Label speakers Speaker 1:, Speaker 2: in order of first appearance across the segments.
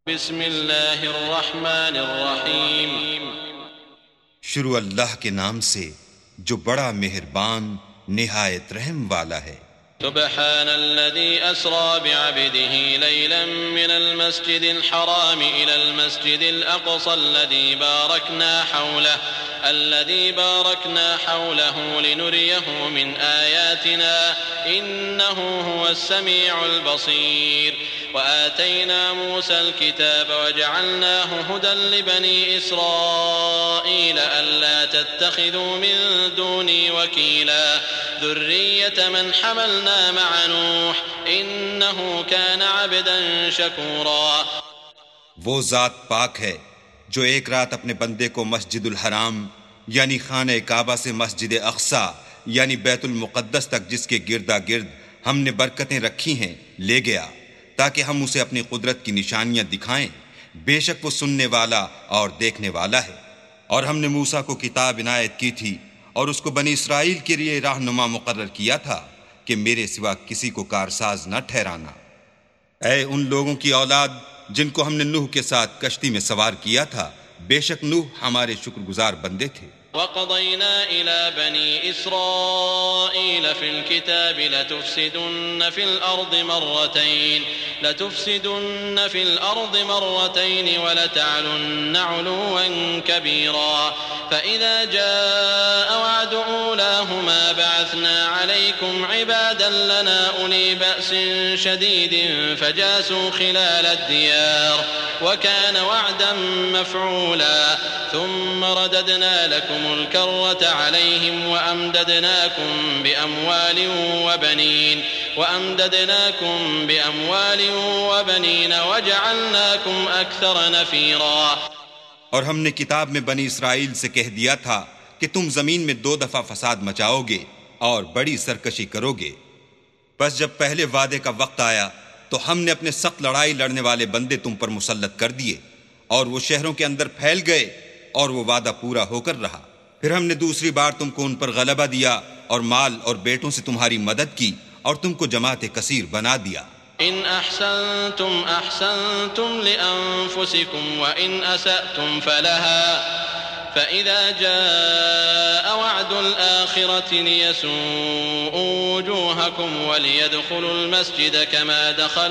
Speaker 1: بسم اللہ الرحمن الرحیم۔
Speaker 2: شروع اللہ کے نام سے جو بڑا مہربان نہایت رحم والا ہے۔
Speaker 1: سبحان الذي أسرى بعبده ليلا من المسجد الحرام إلى المسجد الأقصى الذي باركنا حوله لنريه من آياتنا إنه هو السميع البصير وآتينا موسى الكتاب وجعلناه هدى لبني إسرائيل ألا تتخذوا من دوني وكيلا ذرية من حملنا مع نوح إنه كان عبدا شكورا۔
Speaker 2: وہ ذات پاک ہے جو ایک رات اپنے بندے کو مسجد الحرام یعنی خانہ کعبہ سے مسجد اقصی یعنی بیت المقدس تک جس کے گردا گرد ہم نے برکتیں رکھی ہیں لے گیا تاکہ ہم اسے اپنی قدرت کی نشانیاں دکھائیں۔ بے شک وہ سننے والا اور دیکھنے والا ہے۔ اور ہم نے موسیٰ کو کتاب عنایت کی تھی اور اس کو بنی اسرائیل کے لیے رہنما مقرر کیا تھا کہ میرے سوا کسی کو کارساز نہ ٹھہرانا۔ اے ان لوگوں کی اولاد جن کو ہم نے نوح کے ساتھ کشتی میں سوار کیا تھا، بے شک نوح ہمارے شکر گزار بندے تھے۔
Speaker 1: وَقَضَيْنَا إِلَى بَنِي إِسْرَائِيلَ فِي الْكِتَابِ لَتُفْسِدُنَّ فِي الْأَرْضِ مَرَّتَيْنِ وَلَتَعْلُنَّ عُلُوًّا كَبِيرًا فَإِذَا جَاءَ وَعْدُ أُولَاهُمَا بَعَثْنَا عَلَيْكُمْ عِبَادًا لَنَا أُولِي بَأْسٍ شَدِيدٍ فَجَاسُوا خِلَالَ الدِّيَارِ وَكَانَ وَعْدًا مَفْعُولًا ثُمَّ رَدَدْنَا لَكُمُ الْكَرَّةَ عَلَيْهِمْ وَأَمْدَدْنَاكُمْ بِأَمْوَالٍ وَبَنِينَ وَجَعَلْنَاكُمْ أَكْثَرَ نَفِيرًا۔
Speaker 2: اور ہم نے کتاب میں بنی اسرائیل سے کہہ دیا تھا کہ تم زمین میں 2 دفعہ فساد مچاؤ گے اور بڑی سرکشی کرو گے۔ بس جب پہلے وعدے کا وقت آیا تو ہم نے اپنے سخت لڑائی لڑنے والے بندے تم پر مسلط کر دیے اور وہ شہروں کے اندر پھیل گئے اور وہ وعدہ پورا ہو کر رہا۔ پھر ہم نے دوسری بار تم کو ان پر غلبہ دیا اور مال اور بیٹوں سے تمہاری مدد کی اور تم کو جماعت کثیر بنا دیا۔
Speaker 1: إن أحسنتم أحسنتم لأنفسكم وإن أسأتم فلها فإذا جاء وعد الآخرة ليسوءوا وجوهكم وليدخلوا المسجد كما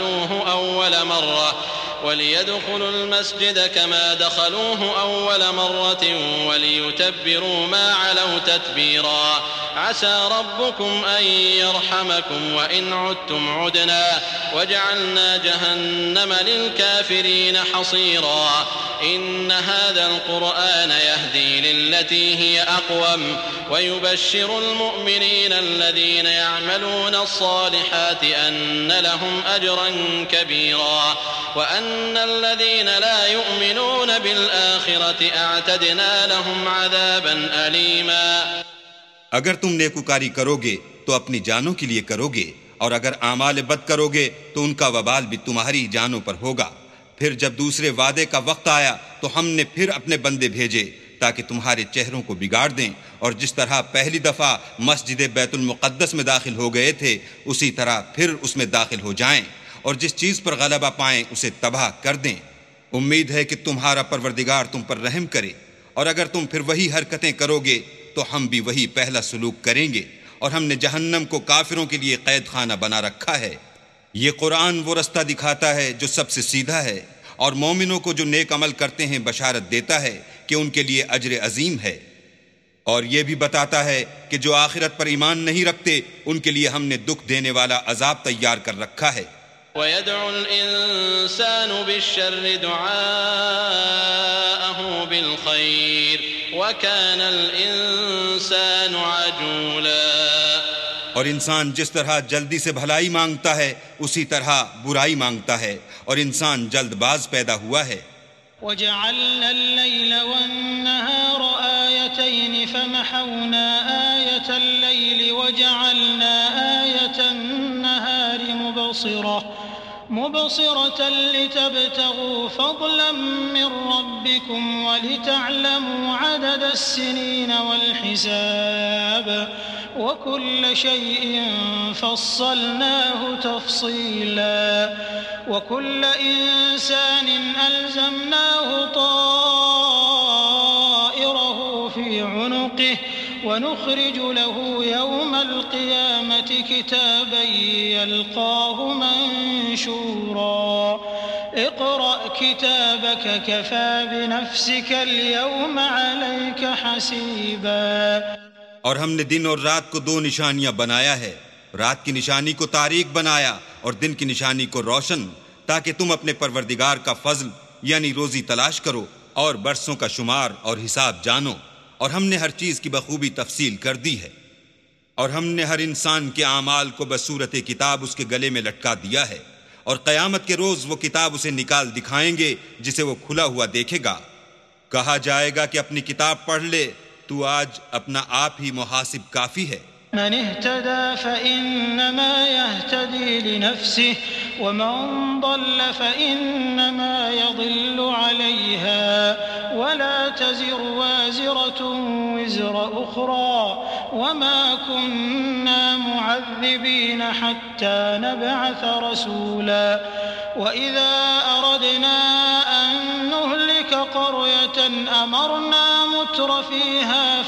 Speaker 1: دخلوه أول مرة وليتبروا ما علوا تتبيرا عسى ربكم أن يرحمكم وإن عدتم عدنا وجعلنا جهنم للكافرين حصيرا إن هذا القرآن يهدي للتي هي أقوم ويبشر المؤمنين الذين يعملون الصالحات أن لهم أجرا كبيرا وأن الذين لا يؤمنون بالآخرة أعتدنا لهم عذابا أليما۔
Speaker 2: اگر تم نیکوکاری کرو گے تو اپنی جانوں کے لیے کرو گے اور اگر اعمال بد کرو گے تو ان کا وبال بھی تمہاری جانوں پر ہوگا۔ پھر جب دوسرے وعدے کا وقت آیا تو ہم نے پھر اپنے بندے بھیجے تاکہ تمہارے چہروں کو بگاڑ دیں، اور جس طرح پہلی دفعہ مسجد بیت المقدس میں داخل ہو گئے تھے اسی طرح پھر اس میں داخل ہو جائیں، اور جس چیز پر غلبہ پائیں اسے تباہ کر دیں۔ امید ہے کہ تمہارا پروردگار تم پر رحم کرے، اور اگر تم پھر وہی حرکتیں کرو گے تو ہم بھی وہی پہلا سلوک کریں گے، اور ہم نے جہنم کو کافروں کے لیے قید خانہ بنا رکھا ہے۔ یہ قرآن وہ رستہ دکھاتا ہے جو سب سے سیدھا ہے، اور مومنوں کو جو نیک عمل کرتے ہیں بشارت دیتا ہے کہ ان کے لیے اجر عظیم ہے، اور یہ بھی بتاتا ہے کہ جو آخرت پر ایمان نہیں رکھتے ان کے لیے ہم نے دکھ دینے والا عذاب تیار کر رکھا ہے۔
Speaker 1: وَيَدْعُ الْإِنسَانُ بِالشَّرِّ دُعَاءَهُ بِالْخَيْرِ وَكَانَ الْإِنسَانُ عَجُولًا۔
Speaker 2: اور انسان جس طرح جلدی سے بھلائی مانگتا ہے اسی طرح برائی مانگتا ہے، اور انسان جلد باز پیدا ہوا ہے۔
Speaker 3: وَجَعَلْنَا اللَّيْلَ وَالنَّهَارَ آيَتَيْنِ فَمَحَوْنَا آيَةَ اللَّيْلِ وَجَعَلْنَا آيَةَ النَّهَارِ مبصرة لتبتغوا فضلا من ربكم ولتعلموا عدد السنين والحساب وكل شيء فصلناه تفصيلا وكل إنسان ألزمناه طائره في عنقه ونخرج له يوم القيامة كتابا يلقاه منشورا اقرأ كتابك كفى بنفسك اليوم عليك حسيبا۔
Speaker 2: اور ہم نے دن اور رات کو دو نشانیاں بنایا ہے، رات کی نشانی کو تاریک بنایا اور دن کی نشانی کو روشن، تاکہ تم اپنے پروردگار کا فضل یعنی روزی تلاش کرو اور برسوں کا شمار اور حساب جانو۔ اور ہم نے ہر چیز کی بخوبی تفصیل کر دی ہے، اور ہم نے ہر انسان کے اعمال کو بصورت کتاب اس کے گلے میں لٹکا دیا ہے، اور قیامت کے روز وہ کتاب اسے نکال دکھائیں گے جسے وہ کھلا ہوا دیکھے گا۔ کہا جائے گا کہ اپنی کتاب پڑھ لے، تو آج اپنا آپ ہی محاسب کافی ہے۔
Speaker 3: من اهتدى فإنما يهتدي لنفسه ومن ضل فإنما يضل عليها ولا تزر وازرة وزر أخرى وما كنا معذبين حتى نبعث رسولا وإذا أردنا أن نهلك قرية أمرنا متر فيها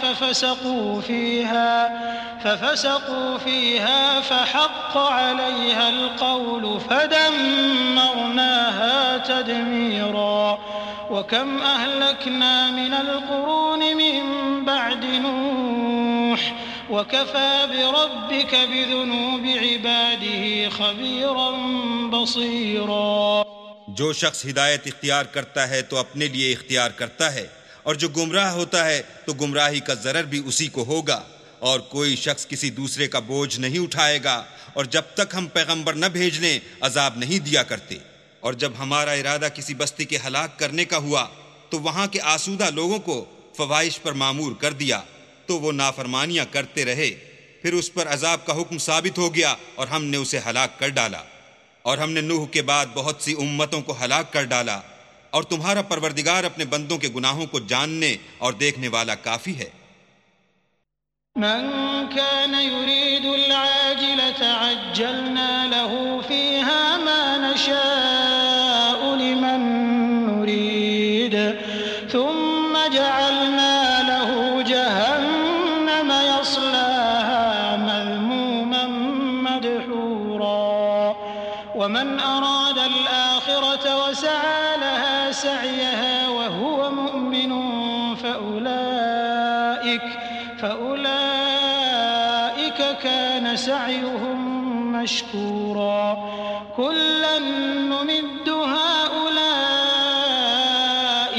Speaker 3: ففسقوا فيها فحق عليها القول فدمرناها تدميرا وكم أهلكنا من القرون من بعد نوح وكفى بربك بذنوب عباده خبيرا بصيرا۔
Speaker 2: جو شخص ہدایت اختیار کرتا ہے تو اپنے لیے اختیار کرتا ہے، اور جو گمراہ ہوتا ہے تو گمراہی کا ضرر بھی اسی کو ہوگا، اور کوئی شخص کسی دوسرے کا بوجھ نہیں اٹھائے گا، اور جب تک ہم پیغمبر نہ بھیج لیں عذاب نہیں دیا کرتے۔ اور جب ہمارا ارادہ کسی بستی کے ہلاک کرنے کا ہوا تو وہاں کے آسودہ لوگوں کو فواحش پر معمور کر دیا، تو وہ نافرمانیاں کرتے رہے، پھر اس پر عذاب کا حکم ثابت ہو گیا اور ہم نے اسے ہلاک کر ڈالا۔ اور ہم نے نوح کے بعد بہت سی امتوں کو ہلاک کر ڈالا، اور تمہارا پروردگار اپنے بندوں کے گناہوں کو جاننے اور دیکھنے والا کافی ہے۔
Speaker 3: من كان يريد العاجلة عجلنا له فيها ما نشاء لمن نريد ثم جعلنا له جهنم يصلاها مذموما مدحورا ومن أراد الآخرة وسعى لها سعيها وهو مؤمن فأولئك كان سعيهم مشكورا كلا نمد هؤلاء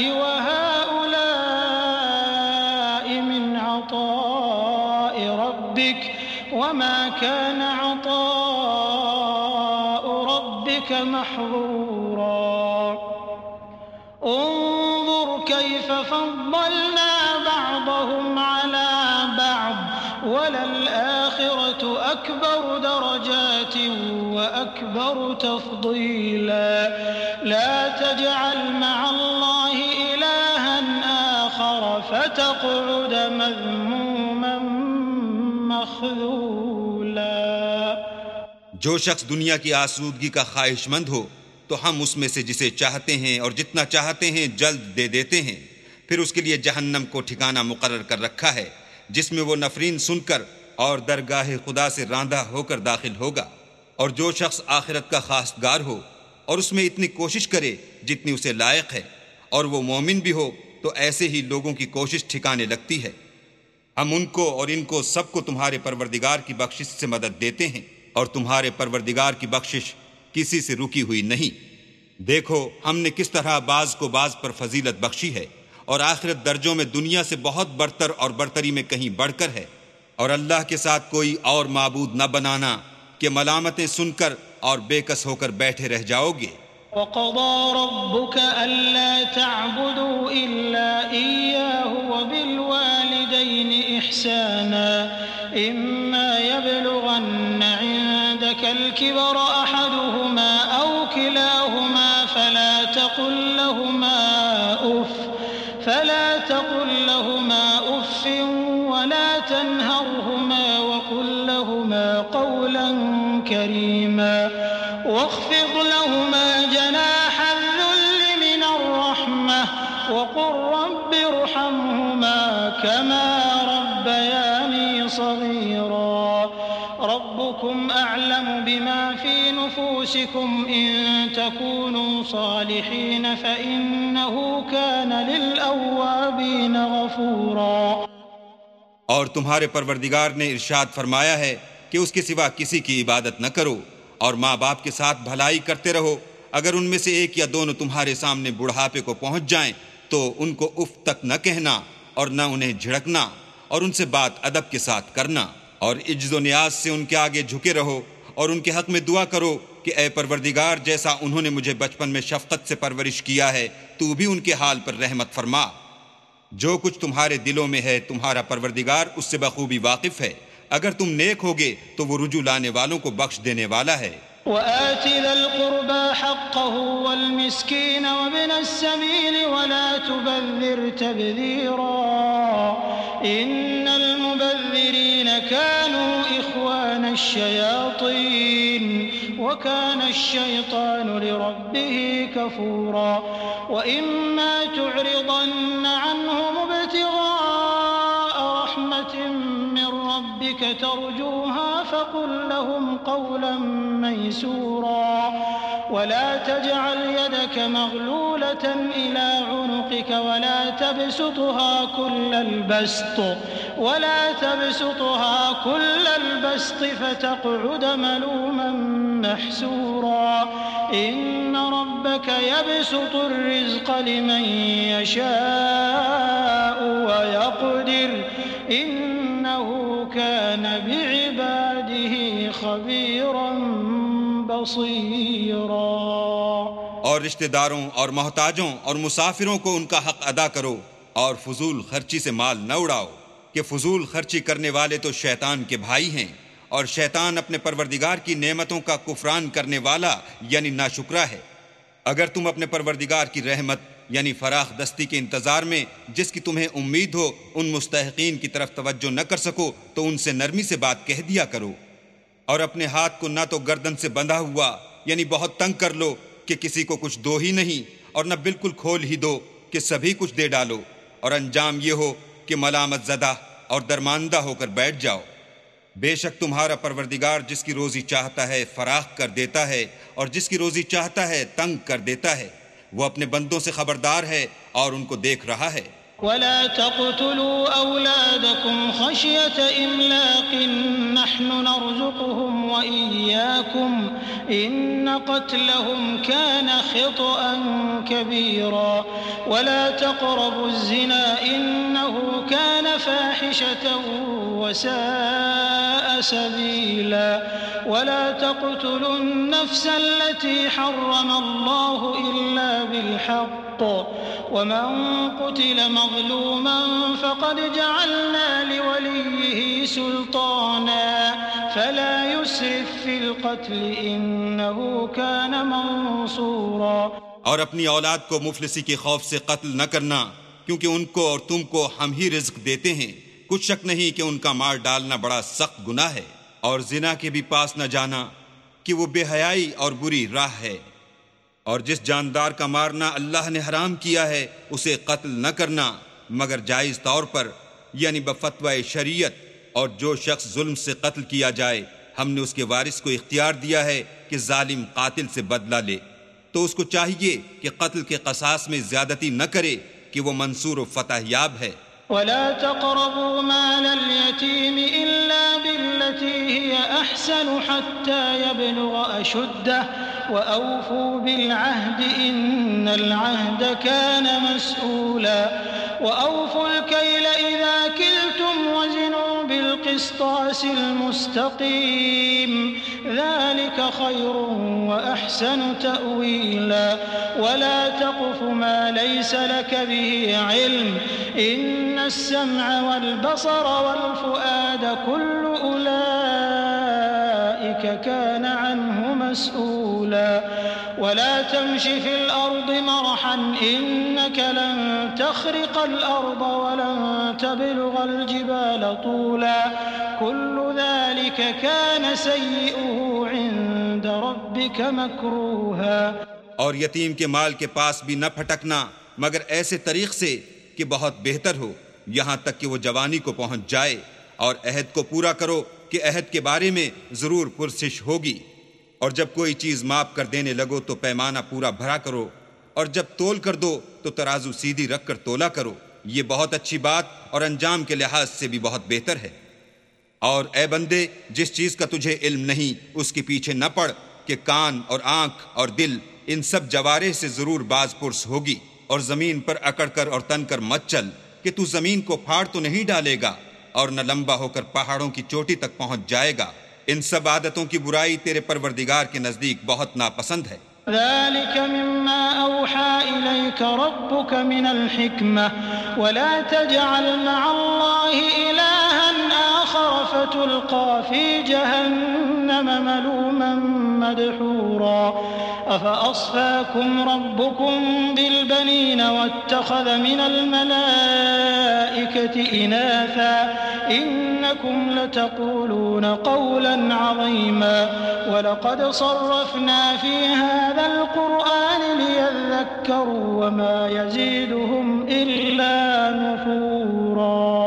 Speaker 3: وهؤلاء من عطاء ربك وما كان عطاء ربك محظورا انظر كيف فضلنا بعضهم على بعض وللآخرة أكبر درجات وأكبر تفضيلا لا تجعل مع الله إلها آخر فتقعد مذموما مخذولا۔
Speaker 2: جو شخص دنیا کی آسودگی کا خواہش مند ہو تو ہم اس میں سے جسے چاہتے ہیں اور جتنا چاہتے ہیں جلد دے دیتے ہیں، پھر اس کے لیے جہنم کو ٹھکانہ مقرر کر رکھا ہے جس میں وہ نفرین سن کر اور درگاہ خدا سے راندہ ہو کر داخل ہوگا۔ اور جو شخص آخرت کا خواستگار ہو اور اس میں اتنی کوشش کرے جتنی اسے لائق ہے اور وہ مومن بھی ہو تو ایسے ہی لوگوں کی کوشش ٹھکانے لگتی ہے۔ ہم ان کو اور ان کو سب کو تمہارے پروردگار کی بخشش سے مدد دیتے ہیں، اور تمہارے پروردگار کی بخشش کسی سے رکی ہوئی نہیں۔ دیکھو ہم نے کس طرح بعض کو بعض پر فضیلت بخشی ہے، اور آخرت درجوں میں دنیا سے بہت برتر اور برتری میں کہیں بڑھ کر ہے۔ اور اللہ کے ساتھ کوئی اور معبود نہ بنانا کہ ملامتیں سن کر اور بے کس ہو کر بیٹھے رہ جاؤ گے۔
Speaker 3: وَقَضَى رَبُّكَ أَلَّا تَعْبُدُوا إِلَّا إِيَّاهُ وَبِالْوَالِدَيْنِ إِحْسَانًا إِمَّا يَبْلُغَنَّ عِندَكَ الْكِبَرَ أَحَدُهُمَا أَوْ كِلَاهُمَا فَلَا تَقُل لَّهُمَا أُفٍّ وَلَا تَنْهَرْهُمَا وَقُل لَّهُمَا قَوْلًا كَرِيمًا واخفض لهما كما ربياني صغيرا ربكم أعلم بما في نفوسكم إن تكونوا صالحين فإنه كان للأوابين غفورا.
Speaker 2: اور تمہارے پروردگار نے ارشاد فرمایا ہے کہ اس کے سوا کسی کی عبادت نہ کرو اور ماں باپ کے ساتھ بھلائی کرتے رہو. اگر ان میں سے ایک یا دونوں تمہارے سامنے بڑھاپے کو پہنچ جائیں تو ان کو اف تک نہ کہنا اور نہ انہیں جھڑکنا اور ان سے بات ادب کے ساتھ کرنا، اور عجز و نیاز سے ان کے آگے جھکے رہو اور ان کے حق میں دعا کرو کہ اے پروردگار، جیسا انہوں نے مجھے بچپن میں شفقت سے پرورش کیا ہے تو بھی ان کے حال پر رحمت فرما. جو کچھ تمہارے دلوں میں ہے تمہارا پروردگار اس سے بخوبی واقف ہے. اگر تم نیک ہوگے تو وہ رجوع لانے والوں کو بخش دینے والا ہے.
Speaker 3: وآت ذا القربى حقه والمسكين وابن السبيل ولا تبذر تبذيرا إن المبذرين كانوا إخوان الشياطين وكان الشيطان لربه كفورا. وإما تعرضن عنهم ابتغاء رحمة من ربك ترجوها فقل لهم قولا ميسورا ولا تجعل يدك مغلولة إلى عنقك ولا تبسطها كل البسط فتقعد ملوما محسورا. إن ربك يبسط الرزق لمن يشاء ويقدر إنه كان بعباده خبيرا بصيرا.
Speaker 2: اور رشتہ داروں اور محتاجوں اور مسافروں کو ان کا حق ادا کرو اور فضول خرچی سے مال نہ اڑاؤ کہ فضول خرچی کرنے والے تو شیطان کے بھائی ہیں، اور شیطان اپنے پروردگار کی نعمتوں کا کفران کرنے والا یعنی ناشکرا ہے. اگر تم اپنے پروردگار کی رحمت یعنی فراخ دستی کے انتظار میں جس کی تمہیں امید ہو ان مستحقین کی طرف توجہ نہ کر سکو تو ان سے نرمی سے بات کہہ دیا کرو، اور اپنے ہاتھ کو نہ تو گردن سے بندھا ہوا یعنی بہت تنگ کر لو کہ کسی کو کچھ دو ہی نہیں، اور نہ بالکل کھول ہی دو کہ سبھی کچھ دے ڈالو، اور انجام یہ ہو کہ ملامت زدہ اور درماندہ ہو کر بیٹھ جاؤ. بے شک تمہارا پروردگار جس کی روزی چاہتا ہے فراخ کر دیتا ہے اور جس کی روزی چاہتا ہے تنگ کر دیتا ہے. وہ اپنے بندوں سے خبردار ہے اور ان کو دیکھ رہا ہے.
Speaker 3: ولا تقتلوا أولادكم خشية إملاق نحن نرزقهم وإياكم إن قتلهم كان خطأ كبيرا. ولا تقربوا الزنا إنه كان فاحشة وساء سبيلا. ولا تقتلوا النفس التي حرم الله إلا بالحق ومن قتل مظلوما فقد جعلنا لوليه سلطانا فلا يسرف في القتل إنه كان منصورا.
Speaker 2: اور اپنی اولاد کو مفلسی کے خوف سے قتل نہ کرنا، کیونکہ ان کو اور تم کو ہم ہی رزق دیتے ہیں. کچھ شک نہیں کہ ان کا مار ڈالنا بڑا سخت گناہ ہے. اور زنا کے بھی پاس نہ جانا کہ وہ بے حیائی اور بری راہ ہے. اور جس جاندار کا مارنا اللہ نے حرام کیا ہے اسے قتل نہ کرنا مگر جائز طور پر یعنی بفتوی شریعت. اور جو شخص ظلم سے قتل کیا جائے ہم نے اس کے وارث کو اختیار دیا ہے کہ ظالم قاتل سے بدلہ لے، تو اس کو چاہیے کہ قتل کے قصاص میں زیادتی نہ کرے کہ وہ منصور و فتح یاب ہے.
Speaker 3: ولا تقربوا مال اليتيم إلا بالتي هي أحسن حتى يبلغ أشده وأوفوا بالعهد إن العهد كان مسؤولا. وأوفوا الكيل إذا كلتم وزنوا بالقسطاس المستقيم ذلك خير وأحسن تأويلا. ولا تقف ما ليس لك به علم إن السمع والبصر والفؤاد كل أولئك كان عنه مسؤولا. ولا تمش في الأرض مرحا إنك لن تخرق الأرض ولن تبلغ الجبال طولا كل ذلك كان سيئه عند ربك مكروها.
Speaker 2: اور یتیم کے مال کے پاس بھی نہ پھٹکنا مگر ایسے طریق سے کہ بہت بہتر ہو، یہاں تک کہ وہ جوانی کو پہنچ جائے، اور عہد کو پورا کرو کہ عہد کے بارے میں ضرور پرسش ہوگی، اور جب کوئی چیز ماپ کر دینے لگو تو پیمانہ پورا بھرا کرو، اور جب تول کر دو تو ترازو سیدھی رکھ کر تولا کرو، یہ بہت اچھی بات اور انجام کے لحاظ سے بھی بہت بہتر ہے۔ اور اے بندے، جس چیز کا تجھے علم نہیں اس کے پیچھے نہ پڑ کہ کان اور آنکھ اور دل ان سب جوارح سے ضرور باز پرس ہوگی، اور زمین پر اکڑ کر اور تن کر مت چل کہ تو زمین کو پھاڑ تو نہیں ڈالے گا اور نہ لمبا ہو کر پہاڑوں کی چوٹی تک پہنچ جائے گا۔ ان سب عادتوں کی برائی تیرے پروردگار کے نزدیک بہت ناپسند ہے۔
Speaker 3: ذلك مما أوحى إليك ربك من الحكمة ولا تجعل مع الله إلها آخر فتلقى في جهنم ملوما مدحورا أفأصفاكم ربكم بالبنين واتخذ من الملائكة إناثا إنكم لتقولون قولا عظيما ولقد صرفنا في هذا القرآن ليذكروا وما يزيدهم إلا نفورا۔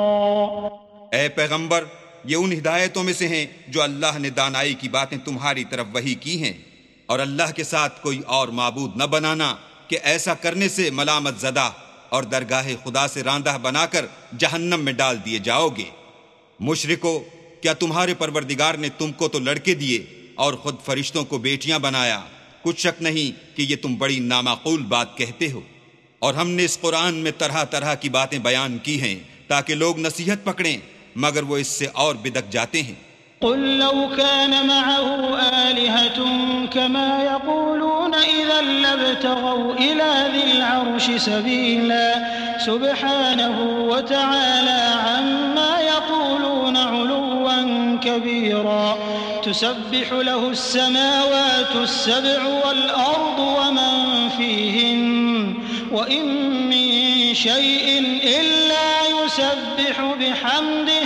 Speaker 2: اے پیغمبر، یہ ان ہدایتوں میں سے ہیں جو اللہ نے دانائی کی باتیں تمہاری طرف وحی کی ہیں، اور اللہ کے ساتھ کوئی اور معبود نہ بنانا کہ ایسا کرنے سے ملامت زدہ اور درگاہ خدا سے راندہ بنا کر جہنم میں ڈال دیے جاؤ گے۔ مشرکو، کیا تمہارے پروردگار نے تم کو تو لڑکے دیے اور خود فرشتوں کو بیٹیاں بنایا؟ کچھ شک نہیں کہ یہ تم بڑی نامعقول بات کہتے ہو، اور ہم نے اس قرآن میں طرح طرح کی باتیں بیان کی ہیں تاکہ لوگ نصیحت پکڑیں، مگر وہ اس سے اور بدک جاتے ہیں۔
Speaker 3: قل لو كان معه آلهة كما يقولون إذا لابتغوا إلى ذي العرش سبيلا سبحانه وتعالى عما يقولون علوا كبيرا تسبح له السماوات السبع والأرض ومن فيهن وإن من شيء إلا يسبح بحمده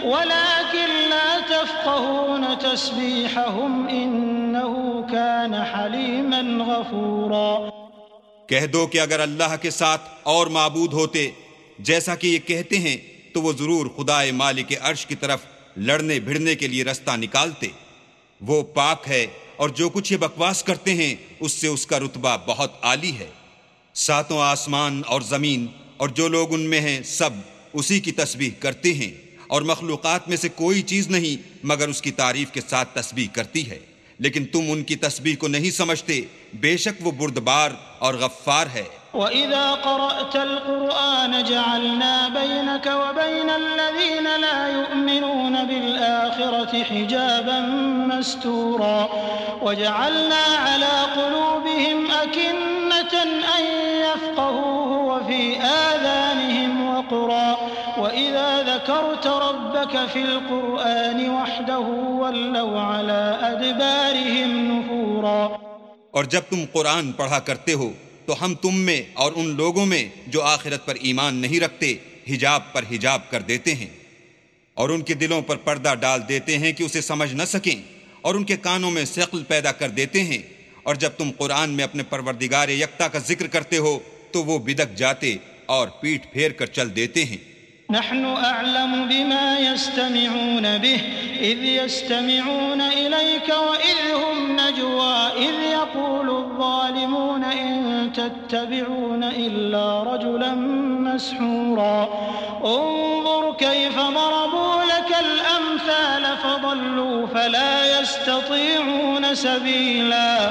Speaker 3: ولكن لا تفقهون تسبيحهم إنه كان حليما غفورا۔
Speaker 2: کہہ دو کہ اگر اللہ کے ساتھ اور معبود ہوتے جیسا کہ یہ کہتے ہیں تو وہ ضرور خدائے مالک عرش کی طرف لڑنے بھڑنے کے لیے رستہ نکالتے۔ وہ پاک ہے اور جو کچھ یہ بکواس کرتے ہیں اس سے اس کا رتبہ بہت عالی ہے۔ ساتوں آسمان اور زمین اور جو لوگ ان میں ہیں سب اسی کی تسبیح کرتے ہیں، اور مخلوقات میں سے کوئی چیز نہیں مگر اس کی تعریف کے ساتھ تسبیح کرتی ہے، لیکن تم ان کی تسبیح کو نہیں سمجھتے، بے شک وہ بردبار اور غفار ہے۔
Speaker 3: وَإِذَا قَرَأْتَ الْقُرْآنَ جَعَلْنَا بَيْنَكَ وَبَيْنَ الَّذِينَ لَا يُؤْمِنُونَ بِالْآخِرَةِ حِجَابًا مَسْتُورًا وَجَعَلْنَا عَلَى قُلُوبِهِمْ أَكِنَّةً أَن يَفْقَهُوهُ وَفِي آذَانِهِمْ وَقْرًا وَإِذَا ذَكَرْتَ رَبَّكَ فِي الْقُرْآنِ وَحْدَهُ وَلَّوْا عَلَى أَدْبَارِهِمْ نُفُورًا۔
Speaker 2: اور جب تم قرآن پڑھا کرتے ہو تو ہم تم میں اور ان لوگوں میں جو آخرت پر ایمان نہیں رکھتے حجاب پر حجاب کر دیتے ہیں، اور ان کے دلوں پر پردہ ڈال دیتے ہیں کہ اسے سمجھ نہ سکیں، اور ان کے کانوں میں ثقل پیدا کر دیتے ہیں، اور جب تم قرآن میں اپنے پروردگار یکتا کا ذکر کرتے ہو تو وہ بدک جاتے اور پیٹھ پھیر کر چل دیتے ہیں۔
Speaker 3: نحن أعلم بما يستمعون به إذ يستمعون إليك وإذ هم نجوى إذ يقول الظالمون إن تتبعون إلا رجلا مسحورا انظر كيف ضربوا لك الأمثال فضلوا فلا يستطيعون سبيلا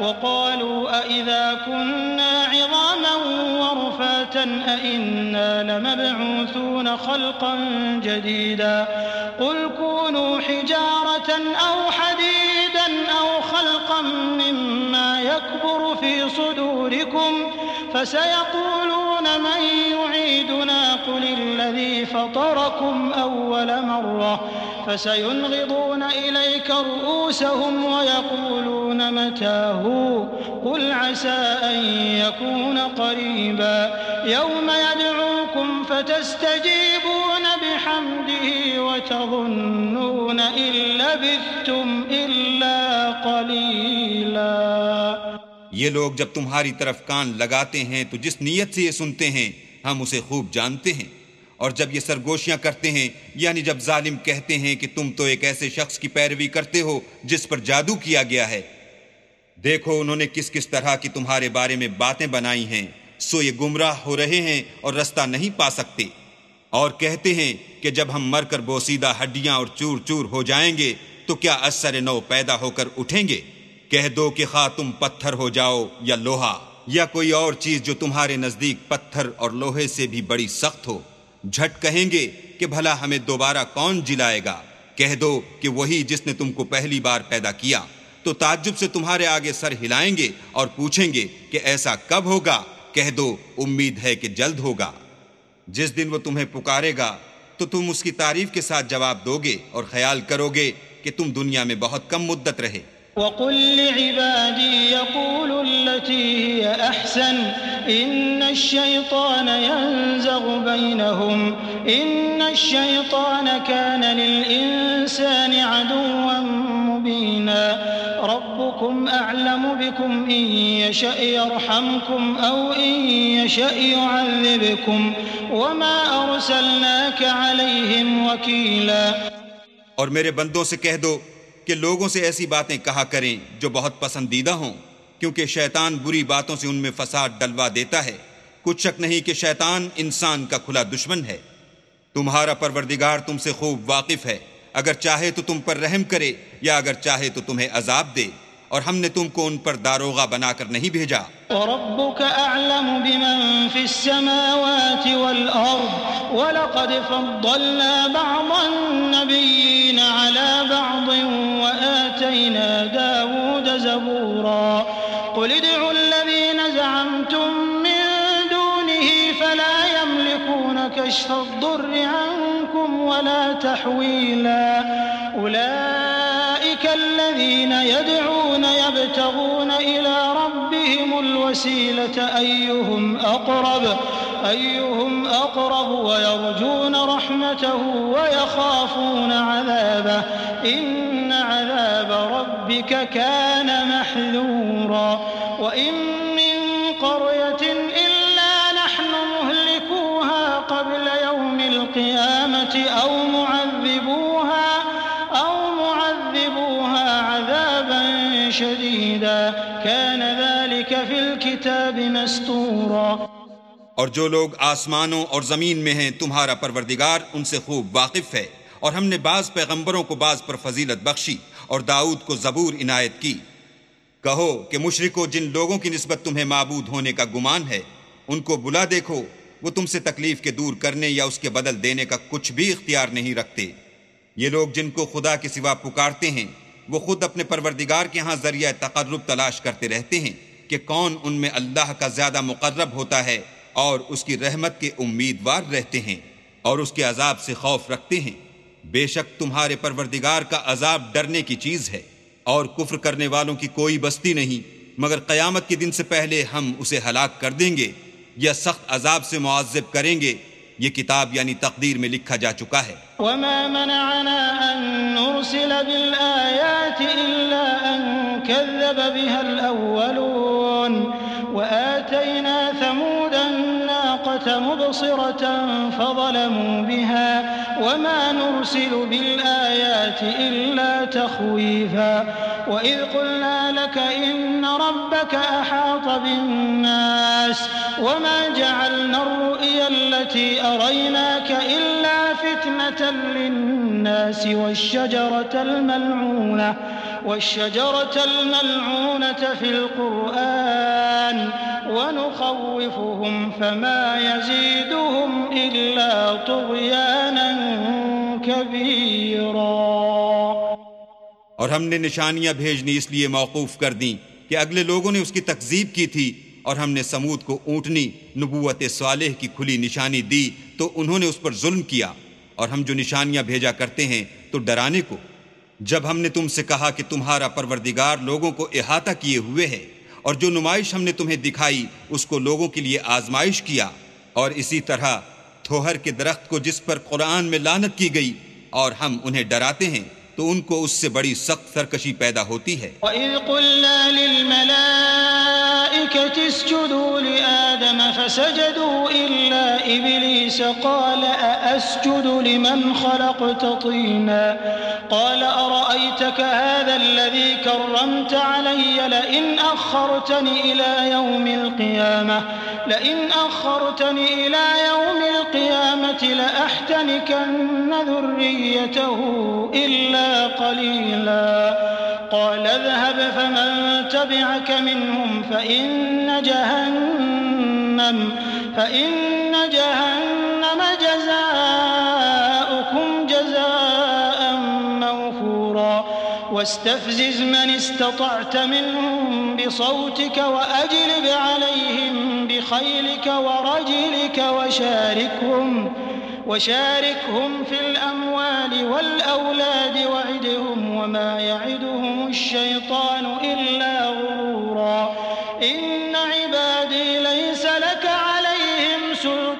Speaker 3: وقالوا أئذا كنا عظاما ورفاتا أئنا لمبعوثون خلقا جديدا قل كونوا حجارة أو حديدا أو خلقا مما يكبر في صدوركم فسيقولون من يعيدنا قل الذي فطركم أول مرة فسينغضون إليك رؤوسهم ويقولون متى هو قل عسى أن يكون قريبا يوم يدعوكم فتستجيبون بحمده وتظنون إن لبثتم إلا قليلا۔
Speaker 2: یہ لوگ جب تمہاری طرف کان لگاتے ہیں تو جس نیت سے یہ سنتے ہیں ہم اسے خوب جانتے ہیں، اور جب یہ سرگوشیاں کرتے ہیں، یعنی جب ظالم کہتے ہیں کہ تم تو ایک ایسے شخص کی پیروی کرتے ہو جس پر جادو کیا گیا ہے، دیکھو انہوں نے کس کس طرح کی تمہارے بارے میں باتیں بنائی ہیں، سو یہ گمراہ ہو رہے ہیں اور رستہ نہیں پا سکتے۔ اور کہتے ہیں کہ جب ہم مر کر بوسیدہ ہڈیاں اور چور چور ہو جائیں گے تو کیا اثر نو پیدا ہو کر اٹھیں گے؟ کہہ دو کہ خواہ تم پتھر ہو جاؤ یا لوہا یا کوئی اور چیز جو تمہارے نزدیک پتھر اور لوہے سے بھی بڑی سخت ہو، جھٹ کہیں گے کہ بھلا ہمیں دوبارہ کون جلائے گا؟ کہہ دو کہ وہی جس نے تم کو پہلی بار پیدا کیا، تو تعجب سے تمہارے آگے سر ہلائیں گے اور پوچھیں گے کہ ایسا کب ہوگا؟ کہہ دو امید ہے کہ جلد ہوگا۔ جس دن وہ تمہیں پکارے گا تو تم اس کی تعریف کے ساتھ جواب دو گے اور خیال کرو گے کہ تم دنیا میں بہت کم مدت رہے۔
Speaker 3: وَقُل لِّعِبَادِي يَقُولُوا الَّتِي هِيَ أَحْسَنُ إِنَّ الشَّيْطَانَ يَنزَغُ بَيْنَهُمْ إِنَّ الشَّيْطَانَ كَانَ لِلْإِنسَانِ عَدُوًّا مُّبِينًا رَبُّكُمْ أَعْلَمُ بِكُمْ إِن يَشَأْ يَرْحَمْكُمْ أَوْ إِن يَشَأْ يُعَذِّبْكُمْ وَمَا أَرْسَلْنَاكَ عَلَيْهِمْ وَكِيلًا۔
Speaker 2: اور میرے بندوں سے کہہ دو کہ لوگوں سے ایسی باتیں کہا کریں جو بہت پسندیدہ ہوں، کیونکہ شیطان بری باتوں سے ان میں فساد ڈلوا دیتا ہے۔ کچھ شک نہیں کہ شیطان انسان کا کھلا دشمن ہے۔ تمہارا پروردگار تم سے خوب واقف ہے، اگر چاہے تو تم پر رحم کرے یا اگر چاہے تو تمہیں عذاب دے، اور ہم نے تم کو ان پر داروغہ بنا کر نہیں بھیجا۔
Speaker 3: وَرَبُّكَ أَعْلَمُ بِمَن فِي السَّمَاوَاتِ وَالْأَرْضِ وَلَقَدْ فَضَّلْنَا بَعْضَ النَّبِيِّينَ عَلَى بَعْضٍ وَآتَيْنَا دَاوُودَ زَبُورًا قُلِ ادْعُوا الَّذِينَ زَعَمْتُم مِّن دُونِهِ فَلَا يَمْلِكُونَ كَشْفَ الضُّرِّ عَنكُمْ وَلَا تَحْوِيلًا أُولَٰئِكَ الَّذِينَ يَدْعُونَ يَبْتَغُونَ إِلَىٰ رَبِّهِمُ الْوَسِيلَةَ أَيُّهُمْ أَقْرَبُ وَيَرْجُونَ رَحْمَتَهُ وَيَخَافُونَ عَذَابَهُ إِنَّ عَذَابَ رَبِّكَ كَانَ مَحْذُورًا وَإِن مِّن قَرْيَةٍ إِلَّا نَحْنُ مُهْلِكُوهَا قَبْلَ يَوْمِ الْقِيَامَةِ أَوْ معذبوها عذابا شديدا كان ذلك في الكتاب مسطورا۔
Speaker 2: اور جو لوگ آسمانوں اور زمین میں ہیں تمہارا پروردگار ان سے خوب واقف ہے، اور ہم نے بعض پیغمبروں کو بعض پر فضیلت بخشی اور داؤد کو زبور عنایت کی۔ کہو کہ مشرکو، جن لوگوں کی نسبت تمہیں معبود ہونے کا گمان ہے ان کو بلا دیکھو، وہ تم سے تکلیف کے دور کرنے یا اس کے بدل دینے کا کچھ بھی اختیار نہیں رکھتے۔ یہ لوگ جن کو خدا کے سوا پکارتے ہیں وہ خود اپنے پروردگار کے ہاں ذریعہ تقرب تلاش کرتے رہتے ہیں کہ کون ان میں اللہ کا زیادہ مقرب ہوتا ہے، اور اس کی رحمت کے امیدوار رہتے ہیں اور اس کے عذاب سے خوف رکھتے ہیں۔ بے شک تمہارے پروردگار کا عذاب ڈرنے کی چیز ہے، اور کفر کرنے والوں کی کوئی بستی نہیں مگر قیامت کے دن سے پہلے ہم اسے ہلاک کر دیں گے یا سخت عذاب سے معذب کریں گے۔ یہ کتاب یعنی تقدیر میں لکھا جا چکا ہے۔
Speaker 3: وَمَا مَنَعَنَا أَن نُّرْسِلَ بِالْآيَاتِ إِلَّا أَن كَذَّبَ بِهَا الْأَوَّلُونَ وَآتَيْنَا ثَمُودَ النَّاقَةَ مُبْصِرَةً فَظَلَمُوا بِهَا وَمَا نُرْسِلُ بِالْآيَاتِ إِلَّا تَخْوِيفًا وَإِذْ قُلْنَا لَكَ إِنَّ رَبَّكَ أَحَاطَ بِالنَّاسِ وَمَا جَعَلْنَا الرُّؤْيَا الَّتِي أَرَيْنَاكَ إِلَّا فِتْنَةً لِلنَّاسِ والشجرة الملعونة في القرآن ونخوفهم فما يزيدهم إلا طغيانا كبيرا۔
Speaker 2: اور ہم نے نشانیاں بھیجنی اس لیے موقوف کر دیں کہ اگلے لوگوں نے اس کی تکذیب کی تھی، اور ہم نے سمود کو اونٹنی نبوت صالح کی کھلی نشانی دی تو انہوں نے اس پر ظلم کیا، اور ہم جو نشانیاں بھیجا کرتے ہیں تو ڈرانے کو۔ جب ہم نے تم سے کہا کہ تمہارا پروردگار لوگوں کو احاطہ کیے ہوئے ہے، اور جو نمائش ہم نے تمہیں دکھائی اس کو لوگوں کے لیے آزمائش کیا، اور اسی طرح تھوہر کے درخت کو جس پر قرآن میں لعنت کی گئی اور ہم انہیں ڈراتے ہیں تو ان کو اس سے بڑی سخت سرکشی پیدا ہوتی ہے۔
Speaker 3: وَإِذْ قُلْنَا لِلْمَلَائِكَةِ اسْجُدُوا لِآدَمَ فسجدوا إلا إبليس قال أأسجد لمن خلقت طينا قال أرأيتك هذا الذي كرمت علي لئن أخرتني إلى يوم القيامة لأحتنكن ذريته إلا قليلا قال اذهب فمن تبعك منهم فإن جهنم جزاؤكم جزاء موفورا واستفزز من استطعت منهم بصوتك وأجلب عليهم بخيلك ورجلك وشاركهم في الأموال والأولاد وعدهم وما يعدهم الشيطان إلا غرورا إن عبادي ليس لك عليهم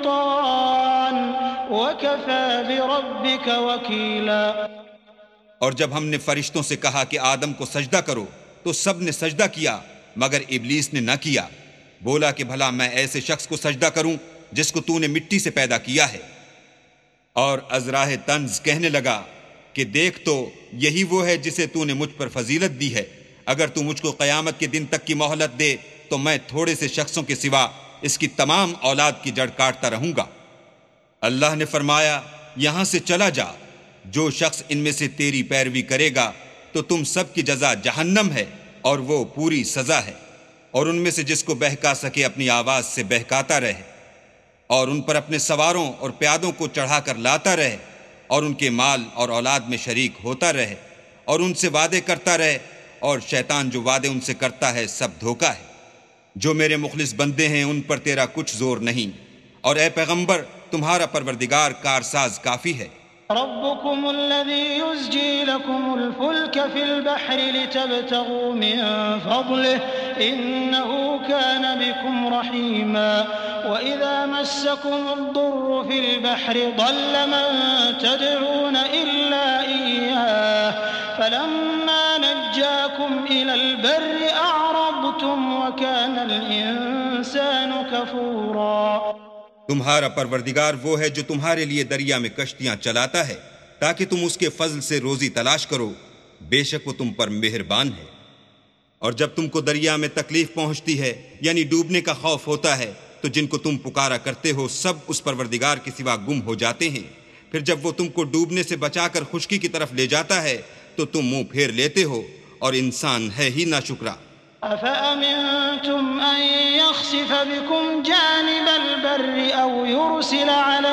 Speaker 3: سلطان وكفى بربك وكيلا.
Speaker 2: اور جب ہم نے فرشتوں سے کہا کہ آدم کو سجدہ کرو تو سب نے سجدہ کیا مگر ابلیس نے نہ کیا. بولا کہ بھلا میں ایسے شخص کو سجدہ کروں جس کو تو نے مٹی سے پیدا کیا ہے. اور ازراہ طنز کہنے لگا کہ دیکھ تو یہی وہ ہے جسے تو نے مجھ پر فضیلت دی ہے. اگر تو مجھ کو قیامت کے دن تک کی مہلت دے تو میں تھوڑے سے شخصوں کے سوا اس کی تمام اولاد کی جڑ کاٹتا رہوں گا. اللہ نے فرمایا یہاں سے چلا جا. جو شخص ان میں سے تیری پیروی کرے گا تو تم سب کی جزا جہنم ہے اور وہ پوری سزا ہے. اور ان میں سے جس کو بہکا سکے اپنی آواز سے بہکاتا رہے اور ان پر اپنے سواروں اور پیادوں کو چڑھا کر لاتا رہے اور ان کے مال اور اولاد میں شریک ہوتا رہے اور ان سے وعدے کرتا رہے. اور شیطان جو وعدے ان سے کرتا ہے سب دھوکا ہے. جو میرے مخلص بندے ہیں ان پر تیرا کچھ زور نہیں. اور اے پیغمبر تمہارا پروردگار کارساز کافی ہے.
Speaker 3: ربكم الذي يزجي لكم الفلك في البحر لتبتغوا من فضله إنه كان بكم رحيما وإذا مسكم الضر في البحر ضل من تدعون إلا إياه فلما نجاكم إلى البر أعرضتم وكان الإنسان كفورا.
Speaker 2: تمہارا پروردگار وہ ہے جو تمہارے لیے دریا میں کشتیاں چلاتا ہے تاکہ تم اس کے فضل سے روزی تلاش کرو. بے شک وہ تم پر مہربان ہے. اور جب تم کو دریا میں تکلیف پہنچتی ہے یعنی ڈوبنے کا خوف ہوتا ہے تو جن کو تم پکارا کرتے ہو سب اس پروردگار کے سوا گم ہو جاتے ہیں. پھر جب وہ تم کو ڈوبنے سے بچا کر خشکی کی طرف لے جاتا ہے تو تم منہ پھیر لیتے ہو اور انسان ہے ہی ناشکرا.
Speaker 3: أفأمنتم أن يخسف بكم جانب البر أو يرسل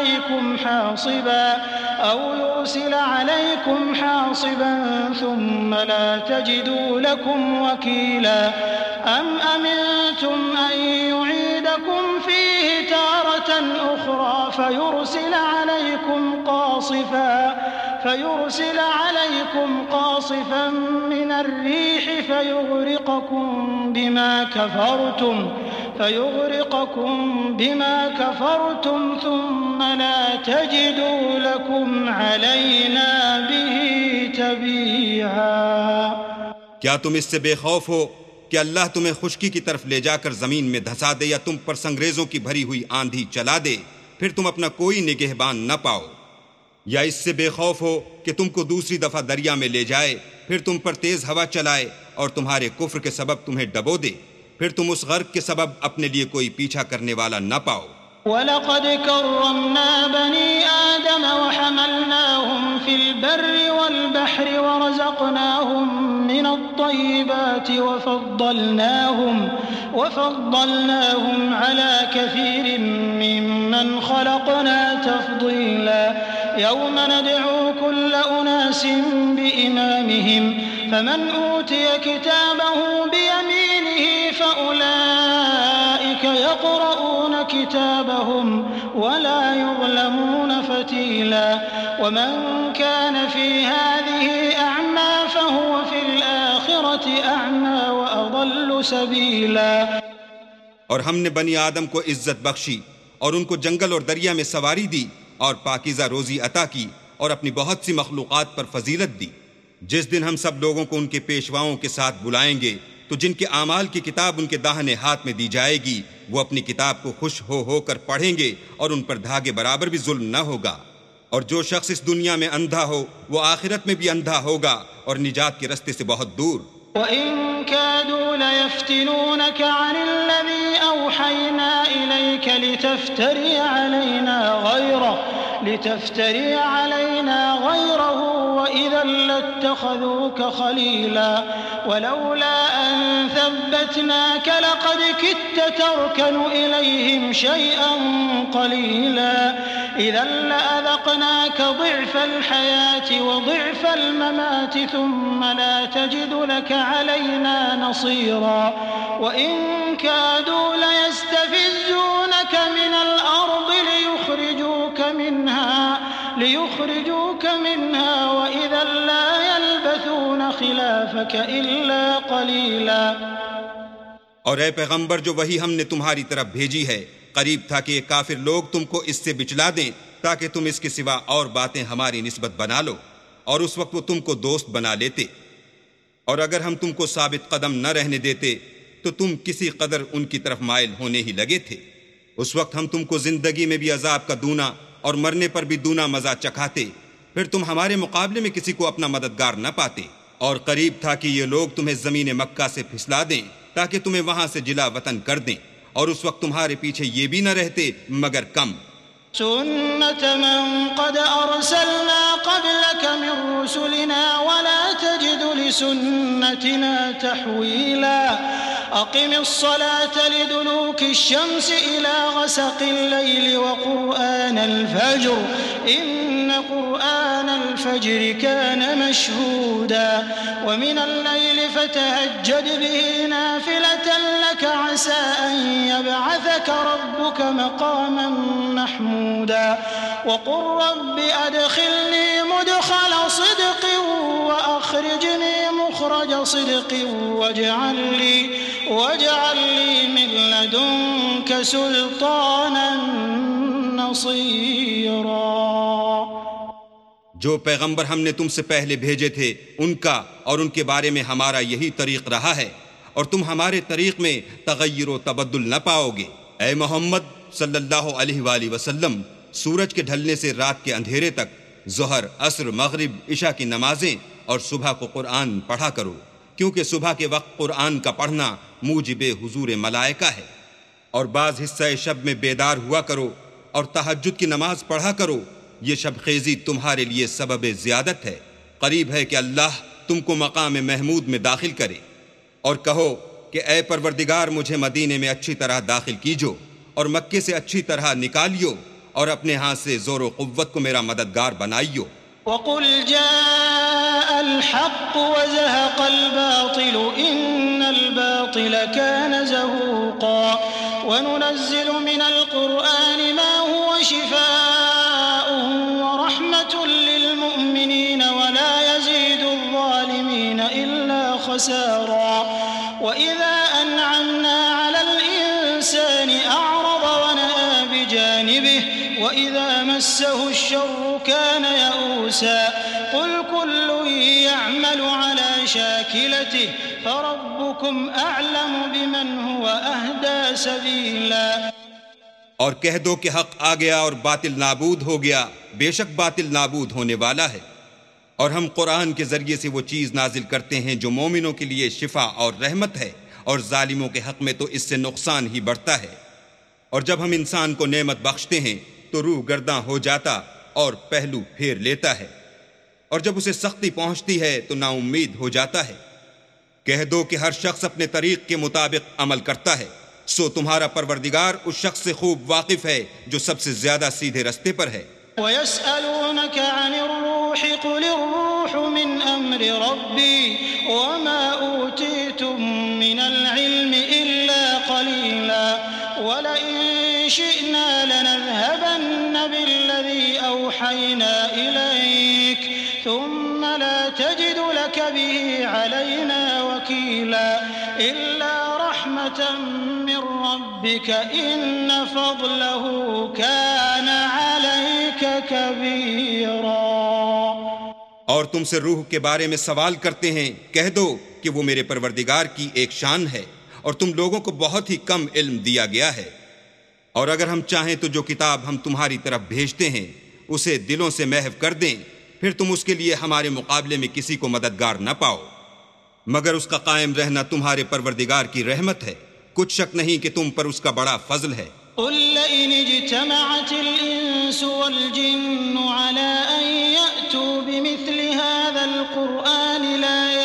Speaker 3: عليكم حاصبا ثم لا تجدوا لكم وكيلا أم أمنتم أن يعيدكم فيه تارة أخرى فيرسل عليكم قاصفا من الريح فيغرقكم بما كفرتم ثم لا تجدوا لكم علينا به تبيعا.
Speaker 2: کیا تم اس سے بے خوف ہو کہ اللہ تمہیں خشکی کی طرف لے جا کر زمین میں دھسا دے یا تم پر سنگریزوں کی بھری ہوئی آندھی چلا دے پھر تم اپنا کوئی نگہبان نہ پاؤ؟ یا اس سے بے خوف ہو کہ تم کو دوسری دفعہ دریا میں لے جائے پھر تم پر تیز ہوا چلائے اور تمہارے کفر کے سبب تمہیں ڈبو دے پھر تم اس غرق کے سبب اپنے لیے کوئی پیچھا کرنے والا نہ پاؤ.
Speaker 3: وَلَقَدْ كَرَّمْنَا بَنِي آدَمَ وَحَمَلْنَاهُمْ فِي الْبَرِّ وَالْبَحْرِ وَرَزَقْنَاهُمْ مِنَ الطَّيِّبَاتِ وَفَضَّلْنَاهُمْ عَلَى كَثِيرٍ مِّمَّنْ خَلَقْنَا تَفْضِيلًا. يوم ندعو كل أناس بإمامهم فمن أوتي كتابه بيمينه فأولئك يقرؤون كتابهم ولا يظلمون فتيلا. ومن كان في هذه أعمى فهو في الآخرة أعمى وأضل سبيلا.
Speaker 2: اور ہم نے بنی آدم کو عزت بخشی اور ان کو جنگل اور دریا میں سواری دی اور پاکیزہ روزی عطا کی اور اپنی بہت سی مخلوقات پر فضیلت دی. جس دن ہم سب لوگوں کو ان کے پیشواؤں کے ساتھ بلائیں گے تو جن کے اعمال کی کتاب ان کے داہنے ہاتھ میں دی جائے گی وہ اپنی کتاب کو خوش ہو کر پڑھیں گے اور ان پر دھاگے برابر بھی ظلم نہ ہوگا۔ اور جو شخص اس دنیا میں اندھا ہو وہ آخرت میں بھی اندھا ہوگا اور نجات کے رستے سے بہت دور۔
Speaker 3: وَإِن كَادُوا لَيَفْتِنُونَكَ عَنِ الَّذِي أَوْحَيْنَا إِلَيْكَ لِتَفْتَرِيَ عَلَيْنَا غَيْرَهُ وَإِذًا لَّاتَّخَذُوكَ خَلِيلًا وَلَوْلَا أَن ثَبَّتْنَاكَ لَقَدْ كِدتَّ تَرْكَنُ إِلَيْهِمْ شَيْئًا قَلِيلًا إِذًا لَّأَذَقْنَاكَ ضِعْفَ الْحَيَاةِ وَضِعْفَ الْمَمَاتِ ثُمَّ لَا تَجِدُ لَكَ عَلَيْنَا نَصِيرًا وَإِن كَادُوا لَيَسْتَفِزُّونَكَ مِنَ الْأَرْضِ ليخرجوك منها وإذا لا يلبثون خلافك إلا قليلا۔
Speaker 2: اور اے پیغمبر جو وہی ہم نے تمہاری طرف بھیجی ہے قریب تھا کہ یہ کافر لوگ تم کو اس سے بچلا دیں تاکہ تم اس کے سوا اور باتیں ہماری نسبت بنا لو، اور اس وقت وہ تم کو دوست بنا لیتے، اور اگر ہم تم کو ثابت قدم نہ رہنے دیتے تو تم کسی قدر ان کی طرف مائل ہونے ہی لگے تھے۔ اس وقت ہم تم کو زندگی میں بھی عذاب کا دونا اور مرنے پر بھی دونا مزہ چکھاتے، پھر تم ہمارے مقابلے میں کسی کو اپنا مددگار نہ پاتے، اور قریب تھا کہ یہ لوگ تمہیں زمین مکہ سے پھسلا دیں تاکہ تمہیں وہاں سے جلا وطن کر دیں، اور اس وقت تمہارے پیچھے یہ بھی نہ رہتے مگر کم۔
Speaker 3: سنت من قد ارسلنا قبلك من رسلنا ولا تجد لسنتنا تحويلا اقم الصلاة لدلوك الشمس الى غسق الليل وقرآن الفجر ان قرآن الفجر كان مشهودا ومن الليل فتهجد به نافلة لك عسى ان يبعثك ربك مقاما محمودا وقل رب أدخلني مدخل صدق وأخرجني مخرج صدق واجعل لي من لدنك سلطانا نصيرا۔
Speaker 2: جو پیغمبر ہم نے تم سے پہلے بھیجے تھے ان کا اور ان کے بارے میں ہمارا یہی طریق رہا ہے، اور تم ہمارے طریق میں تغیر و تبدل نہ پاؤ گے۔ اے محمد صلی اللہ علیہ وآلہ وسلم، سورج کے ڈھلنے سے رات کے اندھیرے تک ظہر، عصر، مغرب، عشاء کی نمازیں اور صبح کو قرآن پڑھا کرو، کیونکہ صبح کے وقت قرآن کا پڑھنا موجب حضور ملائکہ ہے، اور بعض حصہ شب میں بیدار ہوا کرو اور تہجد کی نماز پڑھا کرو، یہ شب خیزی تمہارے لیے سبب زیادت ہے، قریب ہے کہ اللہ تم کو مقام محمود میں داخل کرے۔ اور کہو کہ اے پروردگار مجھے مدینے میں اچھی طرح داخل کیجو اور مکے سے اچھی طرح نکالیو اور اپنے ہاتھ سے زور و قوت کو میرا مددگار بنائیو۔
Speaker 3: وَقُلْ جَاءَ الْحَقُّ وَزَهَقَ الْبَاطِلُ إِنَّ الْبَاطِلَ كَانَ زَهُوقًا وَنُنَزِّلُ مِنَ الْقُرْآنِ مَا هُوَ شِفَاءٌ وَرَحْمَةٌ لِّلْمُؤْمِنِينَ وَلَا يَزِيدُ الظَّالِمِينَ إِلَّا خَسَارًا وَإِذَا أَنْعَمْنَا عَلَى الْإِنسَانِ أَعْرَضَ وَنَأَىٰ بِجَانِبِهِ وَإِذَا مَسَّهُ الشَّرُّ كَانَ يَئُوسًا قُلْ كُلٌّ يَعْمَلُ عَلَىٰ شَاكِلَتِهِ فَرَبُّكُمْ أَعْلَمُ بِمَنْ هُوَ أَهْدَىٰ سَبِيلًا۔
Speaker 2: اور کہہ دو کہ حق آ گیا اور باطل نابود ہو گیا، بے شک باطل نابود ہونے والا ہے، اور ہم قرآن کے ذریعے سے وہ چیز نازل کرتے ہیں جو مومنوں کے لیے شفا اور رحمت ہے، اور ظالموں کے حق میں تو اس سے نقصان ہی بڑھتا ہے۔ اور جب ہم انسان کو نعمت بخشتے ہیں تو روح گرداں ہو جاتا اور پہلو پھیر لیتا ہے، اور جب اسے سختی پہنچتی ہے تو نا امید ہو جاتا ہے۔ کہہ دو کہ ہر شخص اپنے طریق کے مطابق عمل کرتا ہے، سو تمہارا پروردگار اس شخص سے خوب واقف ہے جو سب سے زیادہ سیدھے رستے پر ہے۔
Speaker 3: وَيَسْأَلُونَكَ عَنِ الرُّوحِ قُلِ الرُّوحُ مِنْ أَمْرِ رَبِّي وَمَا أُوتِيتُم مِّنَ الْعِلْمِ إِلَّا قَلِيلًا وَلَئِن شِئْنَا لَنَذْهَبَنَّ بِالَّذِي أَوْحَيْنَا إِلَيْكَ ثُمَّ لَا تَجِدُ لَكَ بِهِ عَلَيْنَا وَكِيلًا إِلَّا رَحْمَةً مِّن رَّبِّكَ إِنَّ فَضْلَهُ كَانَ عَلَيْكَ كَبِيرًا۔
Speaker 2: اور تم سے روح کے بارے میں سوال کرتے ہیں، کہہ دو کہ وہ میرے پروردگار کی ایک شان ہے، اور تم لوگوں کو بہت ہی کم علم دیا گیا ہے۔ اور اگر ہم چاہیں تو جو کتاب ہم تمہاری طرف بھیجتے ہیں اسے دلوں سے محو کر دیں، پھر تم اس کے لیے ہمارے مقابلے میں کسی کو مددگار نہ پاؤ، مگر اس کا قائم رہنا تمہارے پروردگار کی رحمت ہے، کچھ شک نہیں کہ تم پر اس کا بڑا فضل ہے۔
Speaker 3: قل لئن اجتمعت الإنس والجن على أن يأتوا بمثل هذا القرآن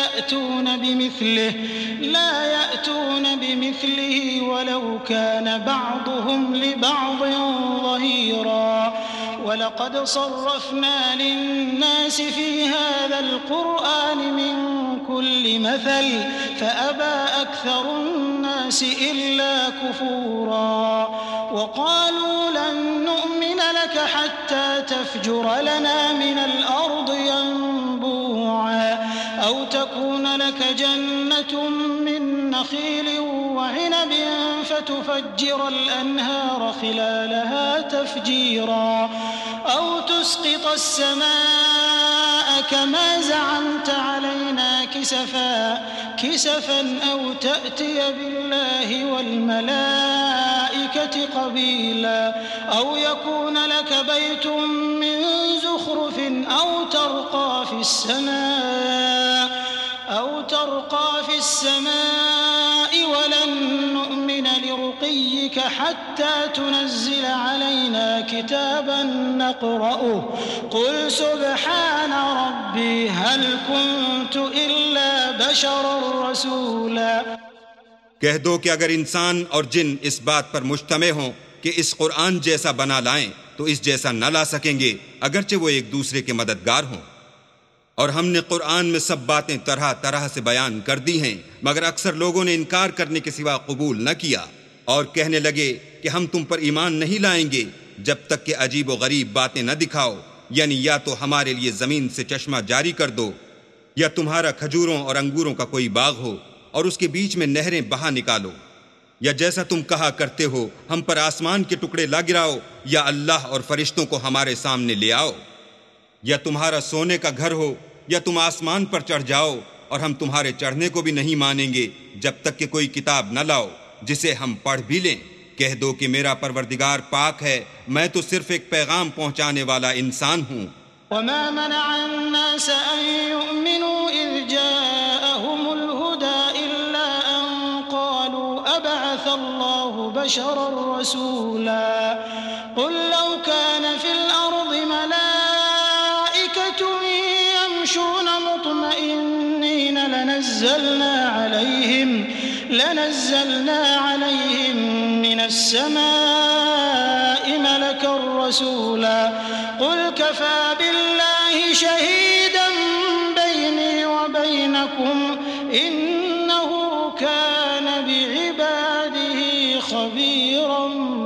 Speaker 3: لا يأتون بمثله ولو كان بعضهم لبعض ظهيرا ولقد صرفنا للناس في هذا القرآن من كل مثل فأبى أكثر الناس إلا كفورا وقالوا لن نؤمن لك حتى تفجر لنا من الأرض ينبوعا أو تكون لك جنة من نخيل وعنب فتفجر الأنهار خلالها تفجيرا أو تسقط السماء كما زعمت علينا كسفا أو تأتي بالله والملائكة قبيلا أو يكون لك بيت من زخرف أو ترقى في السماء ولن نؤمن لرقيك حتى تنزل علينا كتابا نقرأه قل سبحان ربي هل كنت إلا بشرا رسولا۔
Speaker 2: کہہ دو کہ اگر انسان اور جن اس بات پر مجتمع ہوں کہ اس قرآن جیسا بنا لائیں تو اس جیسا نہ لا سکیں گے، اگرچہ وہ ایک دوسرے کے مددگار ہوں۔ اور ہم نے قرآن میں سب باتیں طرح طرح سے بیان کر دی ہیں، مگر اکثر لوگوں نے انکار کرنے کے سوا قبول نہ کیا، اور کہنے لگے کہ ہم تم پر ایمان نہیں لائیں گے جب تک کہ عجیب و غریب باتیں نہ دکھاؤ، یعنی یا تو ہمارے لیے زمین سے چشمہ جاری کر دو، یا تمہارا کھجوروں اور انگوروں کا کوئی باغ ہو اور اس کے بیچ میں نہریں بہا نکالو، یا جیسا تم کہا کرتے ہو ہم پر آسمان کے ٹکڑے لا گراؤ، یا اللہ اور فرشتوں کو ہمارے سامنے لے آؤ، یا تمہارا سونے کا گھر ہو، یا تم آسمان پر چڑھ جاؤ، اور ہم تمہارے چڑھنے کو بھی نہیں مانیں گے جب تک کہ کوئی کتاب نہ لاؤ جسے ہم پڑھ بھی لیں۔ کہہ دو کہ میرا پروردگار پاک ہے، میں تو صرف ایک پیغام پہنچانے والا انسان ہوں۔
Speaker 3: وما منع الناس أن يؤمنوا إذ جاءهم الهدى إلا أن قالوا أبعث الله بشرا رسولا قل لو كان في الأرض ملائكة يمشون مطمئنين لنزلنا عليهم من السماء ملكا رسولا قل كفى بالله شهيدا بيني وبينكم إنه كان بعباده خبيرا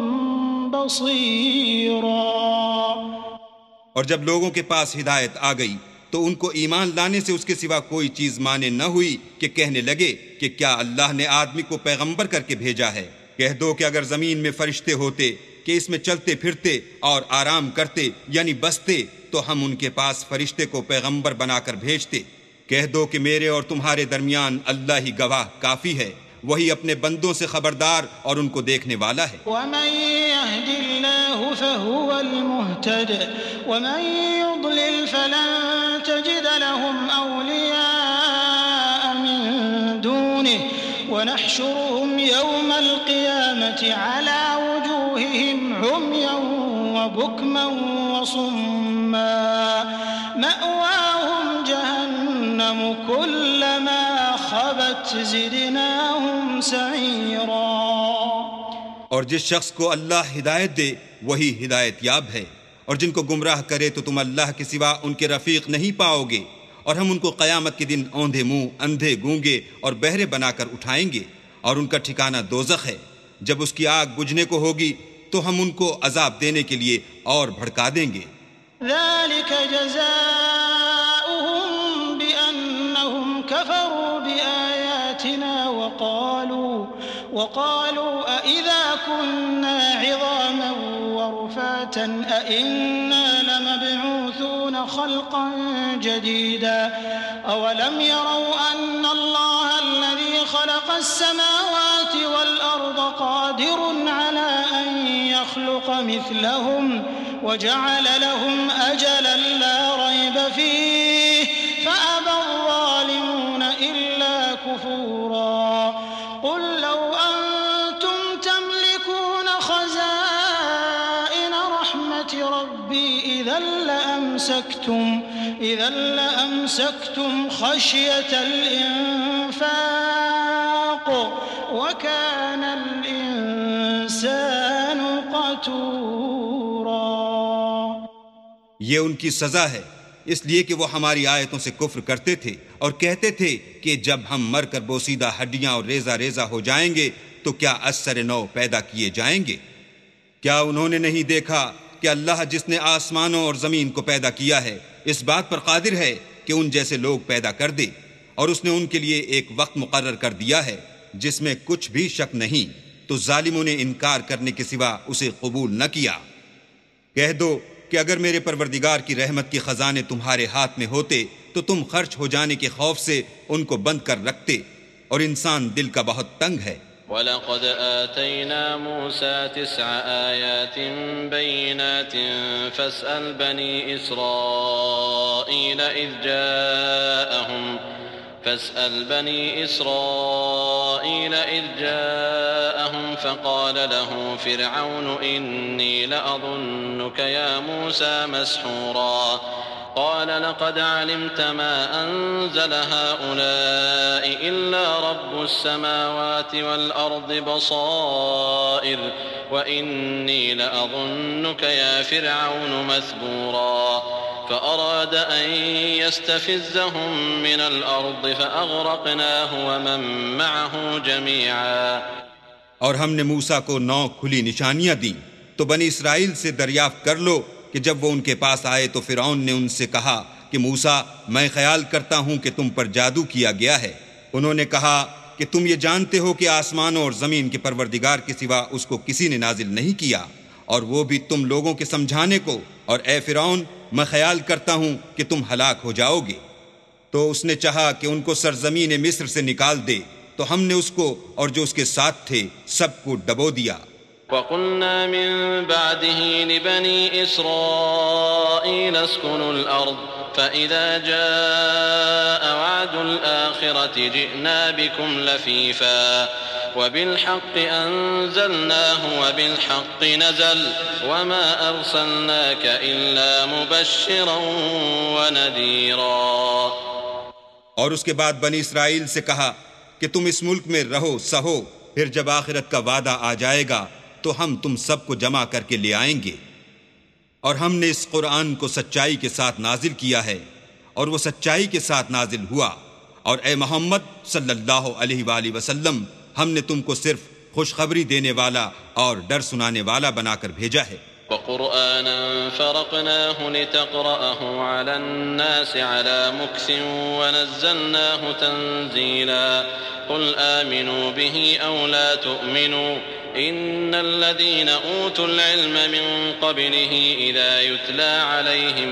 Speaker 3: بصيرا۔
Speaker 2: اور جب لوگوں کے پاس ہدایت آ گئی تو ان کو ایمان لانے سے اس کے سوا کوئی چیز مانے نہ ہوئی کہ کہنے لگے کہ کیا اللہ نے آدمی کو پیغمبر کر کے بھیجا ہے۔ کہہ دو کہ اگر زمین میں فرشتے ہوتے کہ اس میں چلتے پھرتے اور آرام کرتے یعنی بستے تو ہم ان کے پاس فرشتے کو پیغمبر بنا کر بھیجتے۔ کہہ دو کہ میرے اور تمہارے درمیان اللہ ہی گواہ کافی ہے، وہی اپنے بندوں سے خبردار اور ان کو دیکھنے والا ہے۔
Speaker 3: ومن يهد الله فهو المهتد ومن يضلل فلن تجد لهم أولياء من دونه ونحشرهم يوم القيامة على وجوههم عميا وبكما وصما مأواهم جهنم كلما خبت زدناهم سعيرا۔
Speaker 2: اور جس شخص کو اللہ ہدایت دے وہی ہدایت یاب ہے، اور جن کو گمراہ کرے تو تم اللہ کے سوا ان کے رفیق نہیں پاؤ گے، اور ہم ان کو قیامت کے دن اوندھے منہ، اندھے گونگے اور بہرے بنا کر اٹھائیں گے، اور ان کا ٹھکانہ دوزخ ہے۔ جب اس کی آگ بجھنے کو ہوگی تو ہم ان کو عذاب دینے کے لیے اور بھڑکا دیں گے۔
Speaker 3: ذلك جزاؤهم بأنهم كفروا بآياتنا وقالوا أإذا كنا عظاما ورفاتا أإنا لمبعوثون يخلقون خلقا جديدا أولم يروا أن الله الذي خلق السماوات والأرض قادر على أن يخلق مثلهم وجعل لهم أجلا لا ريب فيه فأبى الظالمون إلا كفورا قل لو أنتم تملكون خزائن رحمة ربي إذا لأمسكتم خشية الإنفاق وكان الإنسان قتورا۔
Speaker 2: یہ ان کی سزا ہے اس لیے کہ وہ ہماری آیتوں سے کفر کرتے تھے اور کہتے تھے کہ جب ہم مر کر بوسیدہ ہڈیاں اور ریزہ ریزہ ہو جائیں گے تو کیا اثر نو پیدا کیے جائیں گے؟ کیا انہوں نے نہیں دیکھا کہ اللہ جس نے آسمانوں اور زمین کو پیدا کیا ہے اس بات پر قادر ہے کہ ان جیسے لوگ پیدا کر دے، اور اس نے ان کے لیے ایک وقت مقرر کر دیا ہے جس میں کچھ بھی شک نہیں، تو ظالموں نے انکار کرنے کے سوا اسے قبول نہ کیا۔ کہہ دو کہ اگر میرے پروردگار کی رحمت کے خزانے تمہارے ہاتھ میں ہوتے تو تم خرچ ہو جانے کے خوف سے ان کو بند کر رکھتے، اور انسان دل کا بہت تنگ ہے۔
Speaker 1: وَلَقَدْ آتَيْنَا مُوسَى 9 آيَاتٍ بَيِّنَاتٍ فَاسْأَلْ بَنِي إِسْرَائِيلَ إِذْ جَاءَهُمْ فَقَالَ لَهُ فِرْعَوْنُ إِنِّي لَأَظُنُّكَ يَا مُوسَى مَسْحُورًا قال لقد علمت ما أنزل هؤلاء إلا رب السماوات والأرض بصائر وإني لأظنك يا فرعون مثبورا فأراد أن يستفزهم من الأرض فأغرقناه ومن معه جميعا۔
Speaker 2: اور ہم نے موسیٰ کو 9 کھلی نشانیاں دیں، تو بنی اسرائیل سے دریافت کر لو کہ جب وہ ان کے پاس آئے تو فرعون نے ان سے کہا کہ موسیٰ میں خیال کرتا ہوں کہ تم پر جادو کیا گیا ہے۔ انہوں نے کہا کہ تم یہ جانتے ہو کہ آسمانوں اور زمین کے پروردگار کے سوا اس کو کسی نے نازل نہیں کیا، اور وہ بھی تم لوگوں کے سمجھانے کو، اور اے فرعون میں خیال کرتا ہوں کہ تم ہلاک ہو جاؤ گے۔ تو اس نے چاہا کہ ان کو سرزمین مصر سے نکال دے، تو ہم نے اس کو اور جو اس کے ساتھ تھے سب کو ڈبو دیا۔
Speaker 1: وَقُلْنَا مِن بَعْدِهِ لِبَنِي إِسْرَائِيلَ اسْكُنُوا الْأَرْضَ فَإِذَا جَاءَ وَعْدُ الْآخِرَةِ جِئْنَا بِكُمْ لَفِيفًا وَبِالْحَقِّ أَنزَلْنَاهُ وَبِالْحَقِّ نَزَلَ وَمَا أَرْسَلْنَاكَ إِلَّا مُبَشِّرًا وَنَذِيرًا۔
Speaker 2: اور اس کے بعد بنی اسرائیل سے کہا کہ تم اس ملک میں رہو سہو، پھر جب آخرت کا وعدہ آ جائے گا تو ہم تم سب کو جمع کر کے لے آئیں گے۔ اور ہم نے اس قرآن کو سچائی کے ساتھ نازل کیا ہے، اور وہ سچائی کے ساتھ نازل ہوا، اور اے محمد صلی اللہ علیہ وآلہ وسلم ہم نے تم کو صرف خوشخبری دینے والا اور ڈر سنانے والا بنا کر بھیجا ہے۔
Speaker 1: وَقُرْآنًا فَرَقْنَاهُ لِتَقْرَأَهُ عَلَى النَّاسِ عَلَى مُكْثٍ وَنَزَّلْنَاهُ تَنزِيلًا قُلْ آمِنُوا بِهِ أَوْ لَا تُؤْمِنُوا إِنَّ الَّذِينَ أُوتُوا الْعِلْمَ مِنْ قَبْلِهِ إِذَا يُتْلَى عَلَيْهِمْ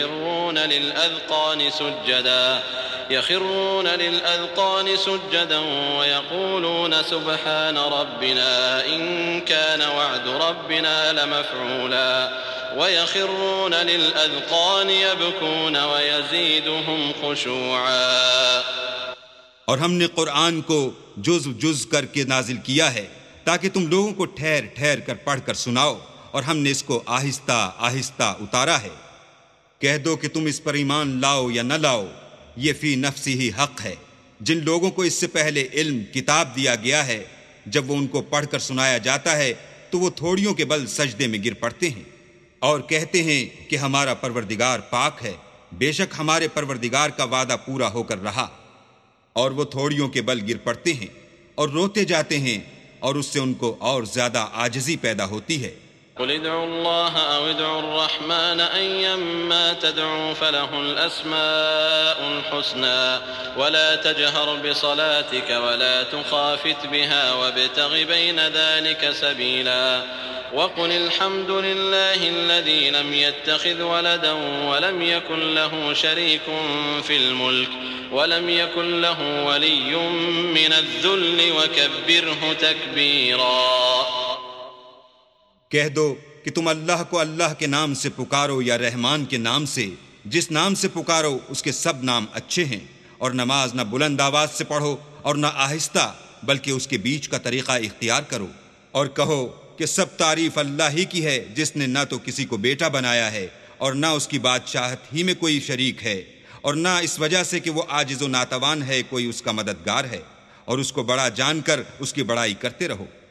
Speaker 1: يخرون للأذقان سجدا ويقولون سبحان ربنا إن كان وعد ربنا لمفعولا ويخرون للأذقان يبكون ويزيدهم خشوعا۔
Speaker 2: اور ہم نے قرآن کو جز جز کر کے نازل کیا ہے تاکہ تم لوگوں کو ٹھہر ٹھہر کر پڑھ کر سناؤ، اور ہم نے اس کو آہستہ آہستہ اتارا ہے۔ کہہ دو کہ تم اس پر ایمان لاؤ یا نہ لاؤ، یہ فی نفسی ہی حق ہے۔ جن لوگوں کو اس سے پہلے علم کتاب دیا گیا ہے، جب وہ ان کو پڑھ کر سنایا جاتا ہے تو وہ تھوڑیوں کے بل سجدے میں گر پڑتے ہیں اور کہتے ہیں کہ ہمارا پروردگار پاک ہے، بے شک ہمارے پروردگار کا وعدہ پورا ہو کر رہا، اور وہ تھوڑیوں کے بل گر پڑتے ہیں اور روتے جاتے ہیں، اور اس سے ان کو اور زیادہ عاجزی پیدا ہوتی ہے۔
Speaker 1: قل ادعوا الله أو ادعوا الرحمن أيما تدعوا فله الأسماء الحسنى ولا تجهر بصلاتك ولا تخافت بها وابتغ بين ذلك سبيلا وقل الحمد لله الذي لم يتخذ ولدا ولم يكن له شريك في الملك ولم يكن له ولي من الذل وكبره تكبيرا۔
Speaker 2: کہہ دو کہ تم اللہ کو اللہ کے نام سے پکارو یا رحمان کے نام سے، جس نام سے پکارو اس کے سب نام اچھے ہیں، اور نماز نہ بلند آواز سے پڑھو اور نہ آہستہ، بلکہ اس کے بیچ کا طریقہ اختیار کرو، اور کہو کہ سب تعریف اللہ ہی کی ہے جس نے نہ تو کسی کو بیٹا بنایا ہے اور نہ اس کی بادشاہت ہی میں کوئی شریک ہے، اور نہ اس وجہ سے کہ وہ عاجز و ناتوان ہے کوئی اس کا مددگار ہے، اور اس کو بڑا جان کر اس کی بڑائی کرتے رہو۔